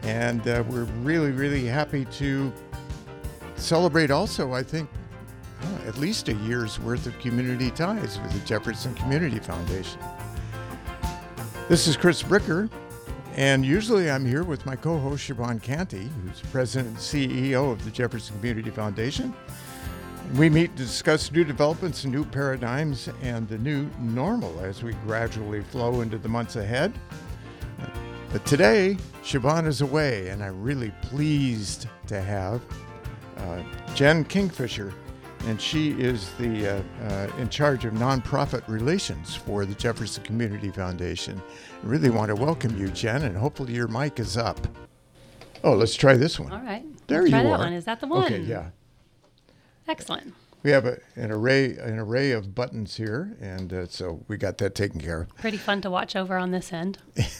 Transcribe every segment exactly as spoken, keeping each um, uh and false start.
And uh, we're really, really happy to celebrate also, I think, uh, at least a year's worth of community ties with the Jefferson Community Foundation. This is Chris Bricker, and usually I'm here with my co-host Siobhan Canty, who's President and C E O of the Jefferson Community Foundation. We meet to discuss new developments and new paradigms and the new normal as we gradually flow into the months ahead. But today, Siobhan is away, and I'm really pleased to have uh, Jen Kingfisher, and she is the uh, uh, in charge of nonprofit relations for the Jefferson Community Foundation. I really want to welcome you, Jen, and hopefully your mic is up. Oh, let's try this one. All right. There let's you try are. That one. Is that the one? Okay, yeah. Excellent. We have a, an array an array of buttons here, and uh, so we got that taken care of. Pretty fun to watch over on this end.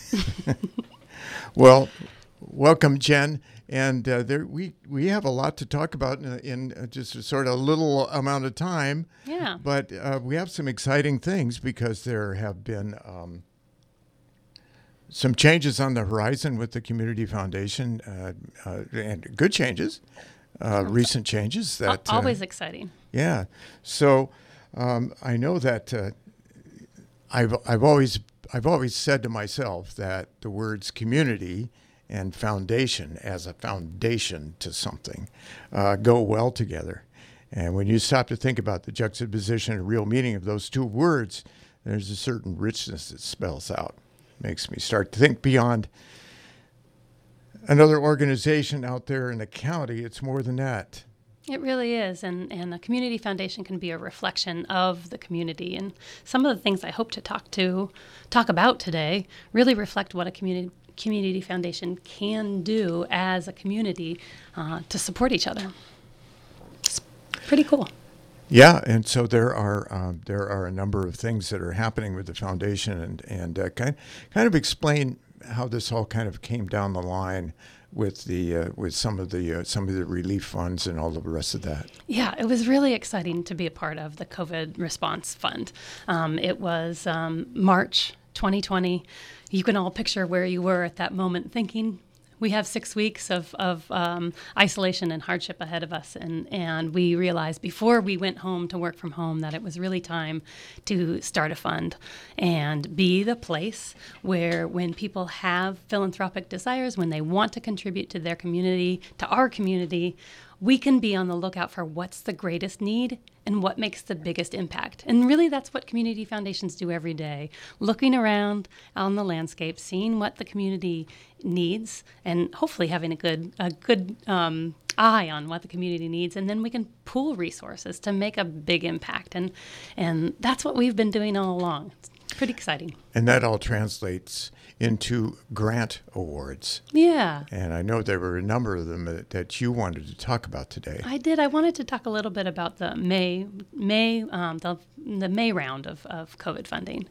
Well, welcome, Jen. And uh, there we we have a lot to talk about in, in just a sort of little amount of time. Yeah. But uh, we have some exciting things because there have been um, some changes on the horizon with the Community Foundation, uh, uh, and good changes, uh, recent changes. That Al- Always uh, exciting. Yeah. So um, I know that uh, I've I've always I've always said to myself that the words community and foundation as a foundation to something uh, go well together. And when you stop to think about the juxtaposition and real meaning of those two words, there's a certain richness that spells out. Makes me start to think beyond another organization out there in the county. It's more than that. It really is, and, and a community foundation can be a reflection of the community. And some of the things I hope to talk to, talk about today really reflect what a community community foundation can do as a community uh, to support each other. It's pretty cool. Yeah, and so there are um, there are a number of things that are happening with the foundation, and and uh, kind kind of explain how this all kind of came down the line with the uh, with some of the uh, some of the relief funds and all of the rest of that. Yeah, it was really exciting to be a part of the COVID Response Fund. Um, it was um, March twenty twenty. You can all picture where you were at that moment, thinking we have six weeks of of um, isolation and hardship ahead of us, and and we realized before we went home to work from home that it was really time to start a fund and be the place where, when people have philanthropic desires, when they want to contribute to their community, to our community, we can be on the lookout for what's the greatest need and what makes the biggest impact. And really, that's what community foundations do every day, looking around on the landscape, seeing what the community needs, and hopefully having a good a good um, eye on what the community needs, and then we can pool resources to make a big impact. And and that's what we've been doing all along. It's pretty exciting. And that all translates into grant awards. Yeah. And I know there were a number of them that, that you wanted to talk about today. I did. I wanted to talk a little bit about the May May um, the the May round of, of COVID funding.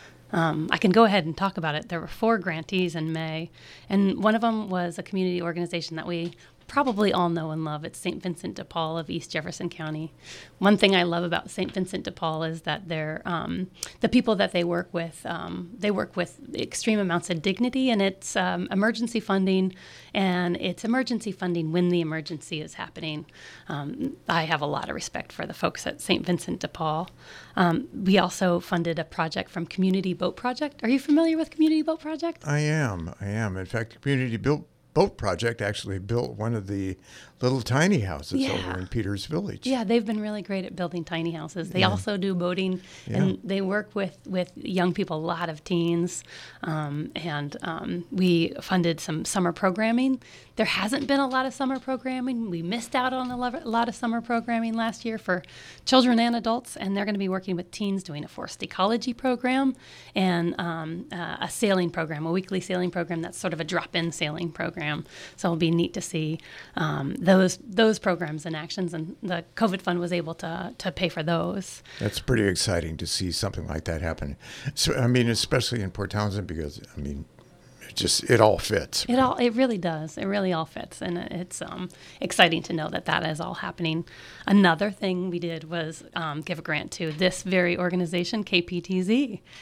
Um, I can go ahead and talk about it. There were four grantees in May, and one of them was a community organization that we probably all know and love. It's Saint Vincent de Paul of East Jefferson County. One thing I love about Saint Vincent de Paul is that they're um, the people that they work with. Um, they work with extreme amounts of dignity, and it's um, emergency funding, and it's emergency funding when the emergency is happening. Um, I have a lot of respect for the folks at Saint Vincent de Paul. Um, we also funded a project from Community Boat Project. Are you familiar with Community Boat Project? I am. I am. In fact, Community Built Boat Project actually built one of the little tiny houses Yeah. over in Peters Village. Yeah, they've been really great at building tiny houses. They Yeah. also do boating, Yeah. and they work with, with young people, a lot of teens. Um, and um, we funded some summer programming. There hasn't been a lot of summer programming. We missed out on a lo- a lot of summer programming last year for children and adults, and they're going to be working with teens doing a forced ecology program and um, uh, a sailing program, a weekly sailing program that's sort of a drop-in sailing program. So it'll be neat to see um, those those programs and actions, and the COVID Fund was able to to pay for those. That's pretty exciting to see something like that happen. So, I mean, especially in Port Townsend, because, I mean, it just, it all fits. It all, it really does. It really all fits, and it's um, exciting to know that that is all happening. Another thing we did was um, give a grant to this very organization, K P T Z.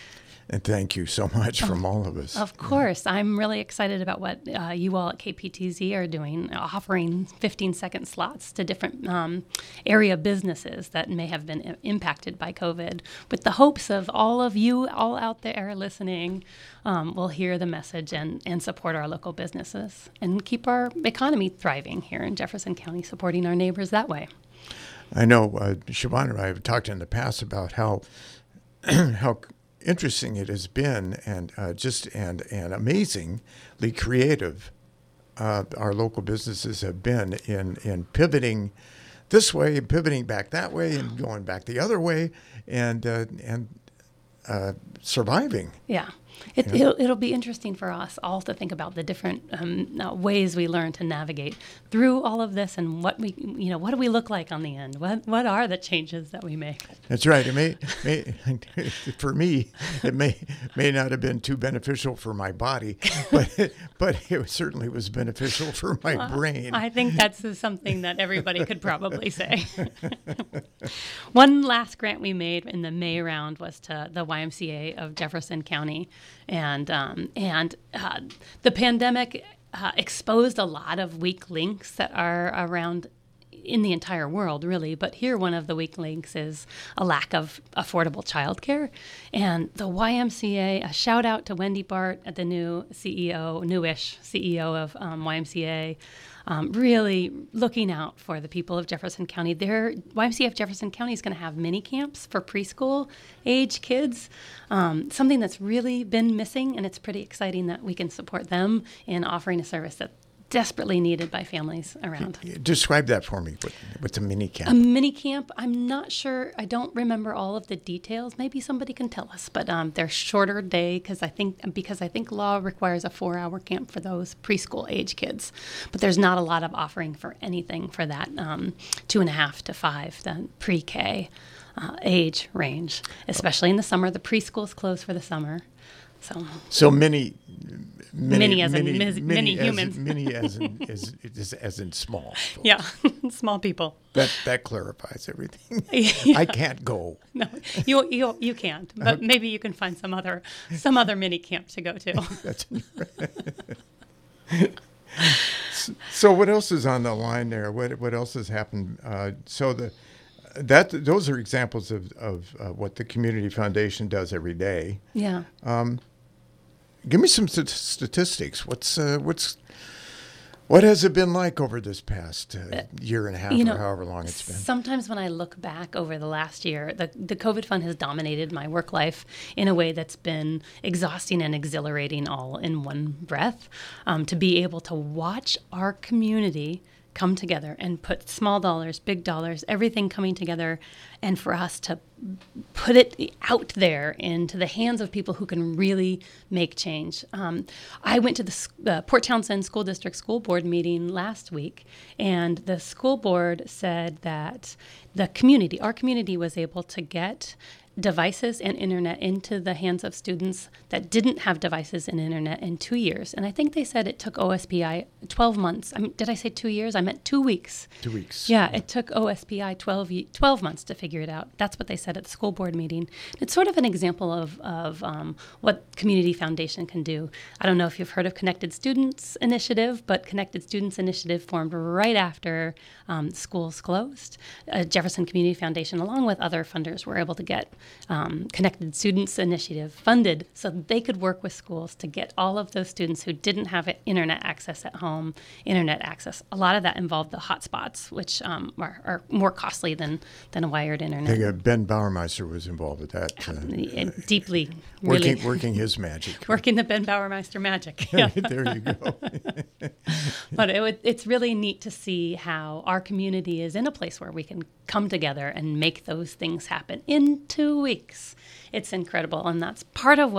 And thank you so much from all of us. Of course. I'm really excited about what uh, you all at K P T Z are doing, offering fifteen-second slots to different um, area businesses that may have been i- impacted by COVID, with the hopes of all of you all out there listening um, will hear the message and, and support our local businesses and keep our economy thriving here in Jefferson County, supporting our neighbors that way. I know uh, Siobhan and I have talked in the past about how how interesting it has been, and uh, just and and amazingly creative uh, our local businesses have been in in pivoting this way and pivoting back that way and going back the other way and uh, and uh, surviving. Yeah. It, Yeah. it'll, it'll be interesting for us all to think about the different um, uh, ways we learn to navigate through all of this, and what we, you know, what do we look like on the end? What what are the changes that we make? That's right. It may, may for me, it may may not have been too beneficial for my body, but but it certainly was beneficial for my brain. I think that's something that everybody could probably say. One last grant we made in the May round was to the Y M C A of Jefferson County, and um, and uh, the pandemic uh, exposed a lot of weak links that are around in the entire world, really. But here, one of the weak links is a lack of affordable childcare. And the Y M C A, a shout out to Wendy Bart, the new C E O, newish C E O of um, Y M C A, um, really looking out for the people of Jefferson County. Their Y M C A of Jefferson County is going to have mini camps for preschool age kids, um, something that's really been missing. And it's pretty exciting that we can support them in offering a service that desperately needed by families around. Describe that for me. What, what's a mini camp? A mini camp, I'm not sure. I don't remember all of the details. Maybe somebody can tell us. But um, they're shorter day because I think because I think law requires a four-hour camp for those preschool age kids. But there's not a lot of offering for anything for that um, two and a half to five, the pre-K uh, age range. Especially in the summer, the preschool's closed for the summer. So, so many, many, Many as in mis- many as humans. in, many as in as, as, as in small. folks. yeah, small people. That that clarifies everything. Yeah. I can't go. No, you you you can't. But maybe you can find some other some other mini camp to go to. That's so. What else is on the line there? What what else has happened? Uh, so the that those are examples of of uh, what the Community Foundation does every day. Yeah. Give me some st- statistics. What's uh, what's what has it been like over this past uh, year and a half, You know, or however long it's been? Sometimes when I look back over the last year, the, the COVID fund has dominated my work life in a way that's been exhausting and exhilarating all in one breath. Um, to be able to watch our community come together and put small dollars, big dollars, everything coming together, and for us to put it out there into the hands of people who can really make change. Um, I went to the uh, Port Townsend School District School Board meeting last week, and the school board said that the community, our community, was able to get devices and internet into the hands of students that didn't have devices and internet in two years. And I think they said it took O S P I twelve months. I mean, did I say two years? I meant two weeks. Two weeks. Yeah, it took O S P I twelve, ye- twelve months to figure it out. That's what they said at the school board meeting. It's sort of an example of, of um, what Community Foundation can do. I don't know if you've heard of Connected Students Initiative, but Connected Students Initiative formed right after um, schools closed. Uh, Jefferson Community Foundation, along with other funders, were able to get um, Connected Students Initiative funded so that they could work with schools to get all of those students who didn't have internet access at home, internet access. A lot of that involved the hotspots, which um, are, are more costly than, than a wired I internet. think uh, Ben Bauermeister was involved with that. Uh, It deeply, really working, working his magic. working the Ben Bauermeister magic. Yeah. There you go. But it, would- it's really neat to see how our community is in a place where we can come together and make those things happen in two weeks. It's incredible, and that's part of what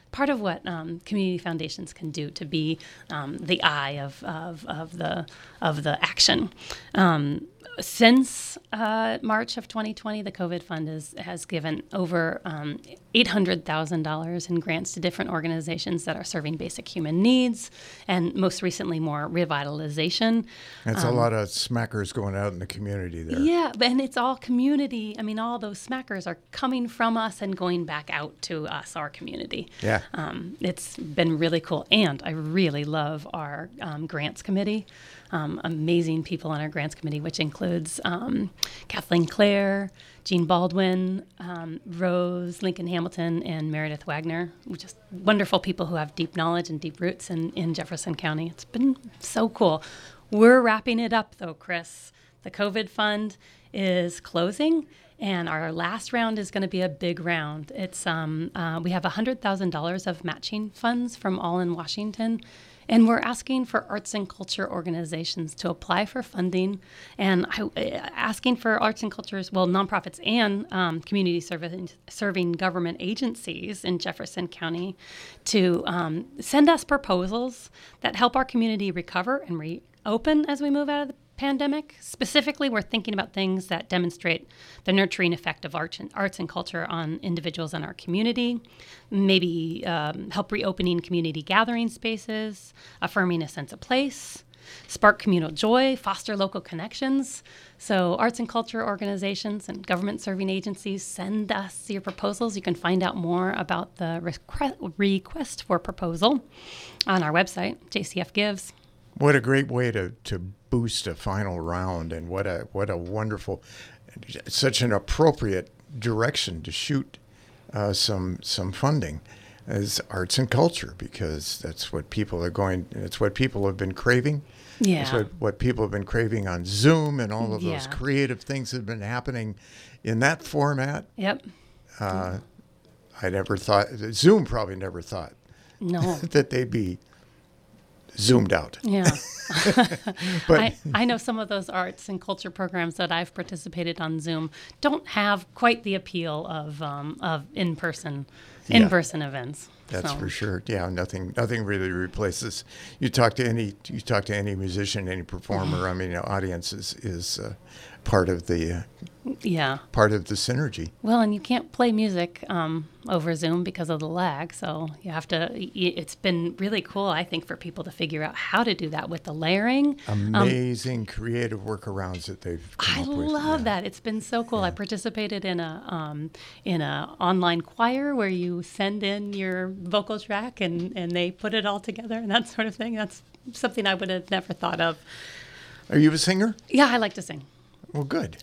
part of what um, community foundations can do to be um, the eye of, of, of the of the action. Um, Since uh, March of twenty twenty, the COVID Fund is, has given over um, eight hundred thousand dollars in grants to different organizations that are serving basic human needs, and most recently, more revitalization. That's um, a lot of smackers going out in the community there. Yeah, and it's all community. I mean, all those smackers are coming from us and going back out to us, our community. Yeah. Um, it's been really cool. And I really love our um, grants committee. Um, amazing people on our grants committee, which includes um, Kathleen Clare, Jean Baldwin, um, Rose Lincoln Hamilton, and Meredith Wagner. Just wonderful people who have deep knowledge and deep roots in, in Jefferson County. It's been so cool. We're wrapping it up, though, Chris. The COVID Fund is closing, and our last round is going to be a big round. It's um, uh, we have one hundred thousand dollars of matching funds from All in Washington. And we're asking for arts and culture organizations to apply for funding, and I, asking for arts and cultures, well, nonprofits and um, community serving, serving government agencies in Jefferson County to um, send us proposals that help our community recover and reopen as we move out of the pandemic. Specifically, we're thinking about things that demonstrate the nurturing effect of arts and, arts and culture on individuals in our community, maybe um, help reopening community gathering spaces, affirming a sense of place, spark communal joy, foster local connections. So arts and culture organizations and government serving agencies, send us your proposals. You can find out more about the request, request for proposal on our website, J C F Gives. What a great way to, to boost a final round, and what a what a wonderful, such an appropriate direction to shoot uh, some some funding as arts and culture, because that's what people are going. It's what people have been craving. Yeah. It's what, what people have been craving on Zoom, and all of Yeah. those creative things that have been happening in that format. Yep. Uh, I never thought Zoom probably never thought No. that they'd be zoomed out. Yeah. But I, I know some of those arts and culture programs that I've participated on Zoom don't have quite the appeal of um, of in-person Yeah. in-person events. That's So, for sure. Yeah, nothing nothing really replaces. You talk to any you talk to any musician, any performer. I mean, the audience is is uh, part of the uh, Yeah. part of the synergy. Well, and you can't play music um, over Zoom because of the lag, so you have to. y- It's been really cool, I think, for people to figure out how to do that with the layering. Amazing creative workarounds that they've come I up with. love Yeah. that. It's been so cool. I participated in a um, in a online choir where you send in your vocal track and, and they put it all together and that sort of thing. That's something I would have never thought of. Are you a singer? Yeah, I like to sing. Well, good.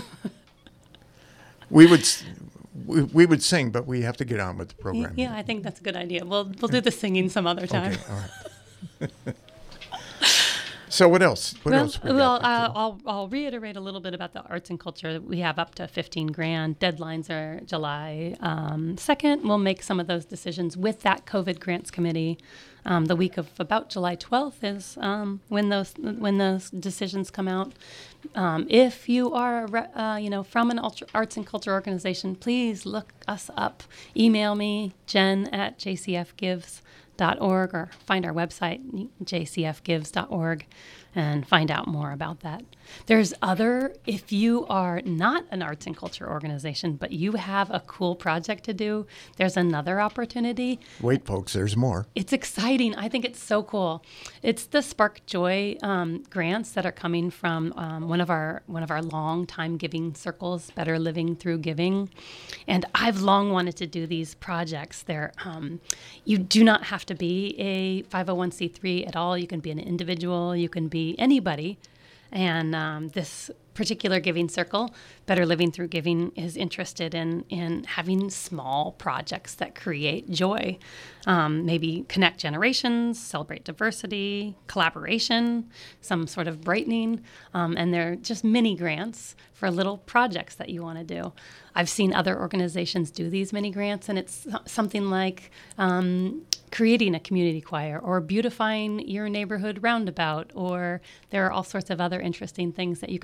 we would s- we, we would sing, but we have to get on with the program. Yeah, I think that's a good idea. We'll we'll do the singing some other time. Okay. All right. So what else? What well, else? we got well there, uh, Kim? I'll, I'll reiterate a little bit about the arts and culture. We have up to fifteen grand. Deadlines are July um, second. We'll make some of those decisions with that COVID grants committee. Um, the week of about July twelfth is um, when those when those decisions come out. Um, if you are, a re- uh, you know, from an ultra- arts and culture organization, please look us up. Email me, Jen at j c f gives dot org, or find our website, j c f gives dot org, and find out more about that. There's other, if you are not an arts and culture organization, but you have a cool project to do, there's another opportunity. Wait, folks, there's more. It's exciting. I think it's so cool. It's the Spark Joy um, grants that are coming from um, one of our one of our long time giving circles, Better Living Through Giving, and I've long wanted to do these projects. They're um, you do not have to be a five oh one c three at all. You can be an individual. You can be anybody. And um, this particular giving circle, Better Living Through Giving, is interested in in having small projects that create joy. Um, maybe connect generations, celebrate diversity, collaboration, some sort of brightening. Um, and they're just mini grants for little projects that you want to do. I've seen other organizations do these mini grants, and it's something like um, creating a community choir or beautifying your neighborhood roundabout, or there are all sorts of other interesting things that you could think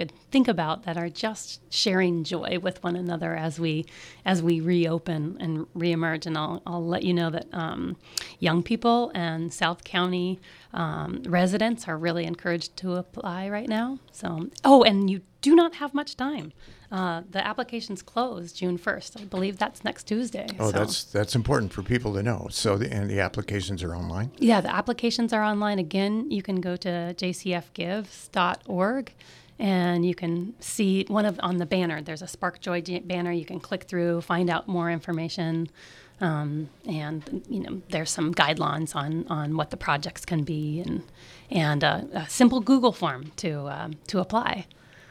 think about that are just sharing joy with one another as we as we reopen and reemerge. And I'll I'll let you know that um, young people and South County um, residents are really encouraged to apply right now. So oh, and you do not have much time. Uh, the applications close June first. I believe that's next Tuesday. Oh, so. that's that's important for people to know. So, the, and the applications are online? Yeah, the applications are online. Again, you can go to j c f gives dot org, and you can see one of on the banner. There's a Spark Joy banner. You can click through, find out more information, um, and you know there's some guidelines on, on what the projects can be, and and uh, a simple Google form to um, to apply.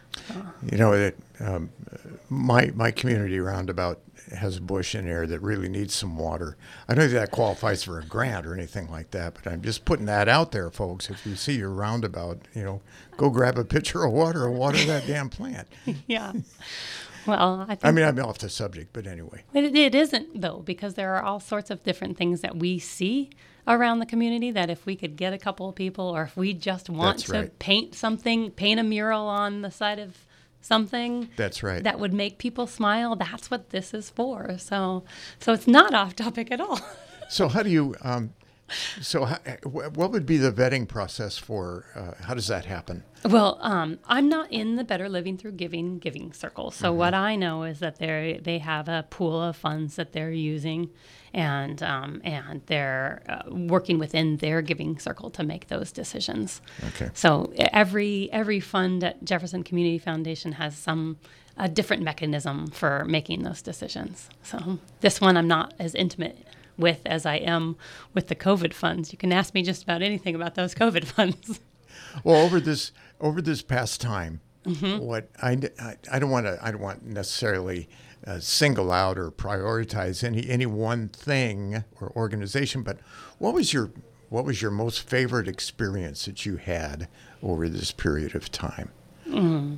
You know, it, um, my my community roundabout has a bush in there that really needs some water. I don't think that qualifies for a grant or anything like that, but I'm just putting that out there, folks. If you see your roundabout, you know, go grab a pitcher of water and water that damn plant. Yeah. Well, I think I mean, I'm off the subject, but anyway. It, it isn't, though, because there are all sorts of different things that we see around the community that if we could get a couple of people, or if we just want That's to right. paint something, paint a mural on the side of something That's right. that would make people smile, that's what this is for. So so it's not off topic at all. So how do you, um, so how, what would be the vetting process for, uh, how does that happen? Well, um, I'm not in the Better Living Through Giving giving circle. So Mm-hmm. what I know is that they they have a pool of funds that they're using, and um, and they're uh, working within their giving circle to make those decisions. Okay. So every every fund at Jefferson Community Foundation has some a different mechanism for making those decisions. So this one I'm not as intimate with as I am with the COVID funds. You can ask me just about anything about those COVID funds. Well, over this over this past time, Mm-hmm. what I, I, I don't want to I don't want necessarily uh, single out or prioritize any any one thing or organization, but what was your what was your most favorite experience that you had over this period of time? Mm.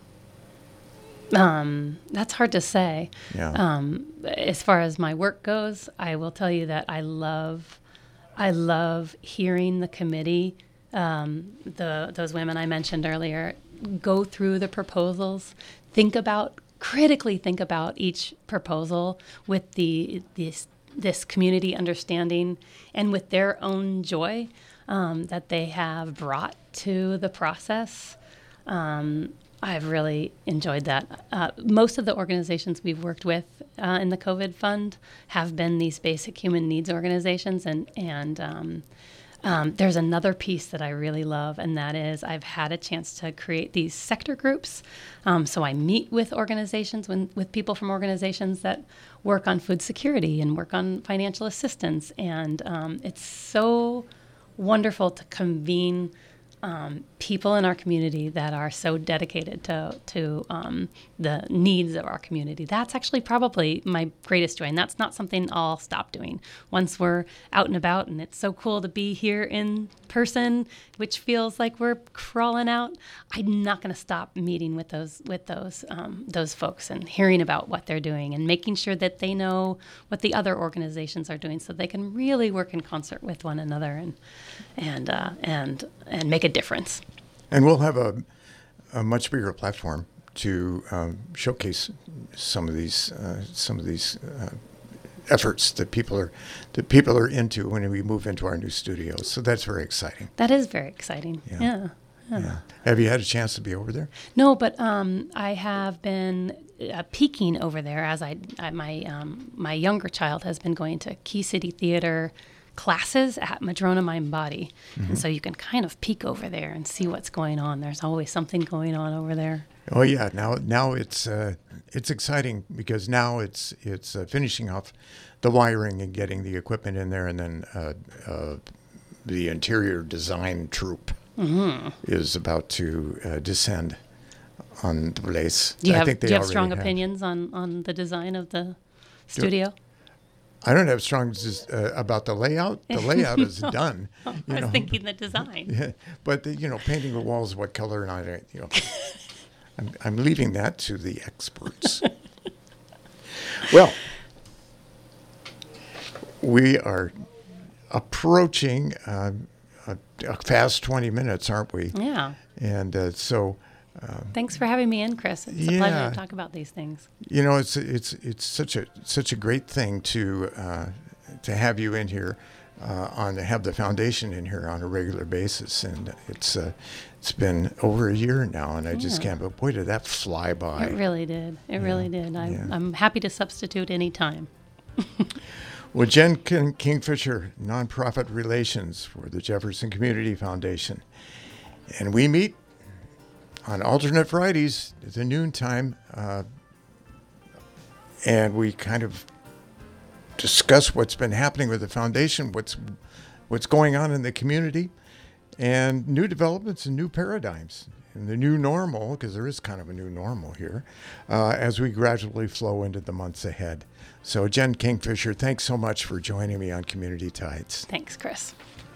Um, that's hard to say. Yeah. Um, as far as my work goes, I will tell you that I love, I love hearing the committee, um, the those women I mentioned earlier, go through the proposals, think about critically think about each proposal with the this this community understanding and with their own joy um, that they have brought to the process. Um, I've really enjoyed that. Uh, most of the organizations we've worked with uh, in the COVID Fund have been these basic human needs organizations, and and um, um, there's another piece that I really love, and that is I've had a chance to create these sector groups. Um, so I meet with organizations, when, with people from organizations that work on food security and work on financial assistance, and um, it's so wonderful to convene Um, people in our community that are so dedicated to to um, the needs of our community. That's actually probably my greatest joy, and that's not something I'll stop doing once we're out and about. And it's so cool to be here in person, which feels like we're crawling out. I'm not going to stop meeting with those with those um, those folks and hearing about what they're doing and making sure that they know what the other organizations are doing, so they can really work in concert with one another and and uh, and and make a difference. And we'll have a, a much bigger platform to um, showcase some of these uh, some of these uh, efforts that people are that people are into when we move into our new studios. So that's very exciting. That is very exciting. Yeah. Yeah. yeah. Yeah. Have you had a chance to be over there? No, but um, I have been uh, peeking over there as I, I my um, my younger child has been going to Key City Theater classes at Madrona Mind Body. Mm-hmm. And so you can kind of peek over there and see what's going on. There's always something going on over there. Oh yeah, now now it's uh, it's exciting because now it's it's uh, finishing off the wiring and getting the equipment in there, and then uh, uh, the interior design troupe mm-hmm. is about to uh, descend on the place. Do you I have, think they do you have already strong have. opinions on, on the design of the studio? I don't have strong uh, about the layout. The layout is done. You I was know. thinking the design. Yeah, but the, you know, painting the walls what color and I don't. You know, I'm I'm leaving that to the experts. Well, we are approaching uh, a, a fast twenty minutes, aren't we? Yeah. And uh, so Thanks for having me in, Chris. It's a yeah. pleasure to talk about these things. You know, it's it's it's such a such a great thing to uh, to have you in here, uh, on to have the foundation in here on a regular basis, and it's uh, it's been over a year now, and I just Yeah. can't. But boy, did that fly by! It really did. It really did. I, yeah. I'm happy to substitute any time. Well, Jen King- Kingfisher, nonprofit relations for the Jefferson Community Foundation, and we meet on alternate Fridays at the noon time, uh, and we kind of discuss what's been happening with the foundation, what's what's going on in the community, and new developments and new paradigms, and the new normal, because there is kind of a new normal here, uh, as we gradually flow into the months ahead. So, Jen Kingfisher, thanks so much for joining me on Community Tides. Thanks, Chris.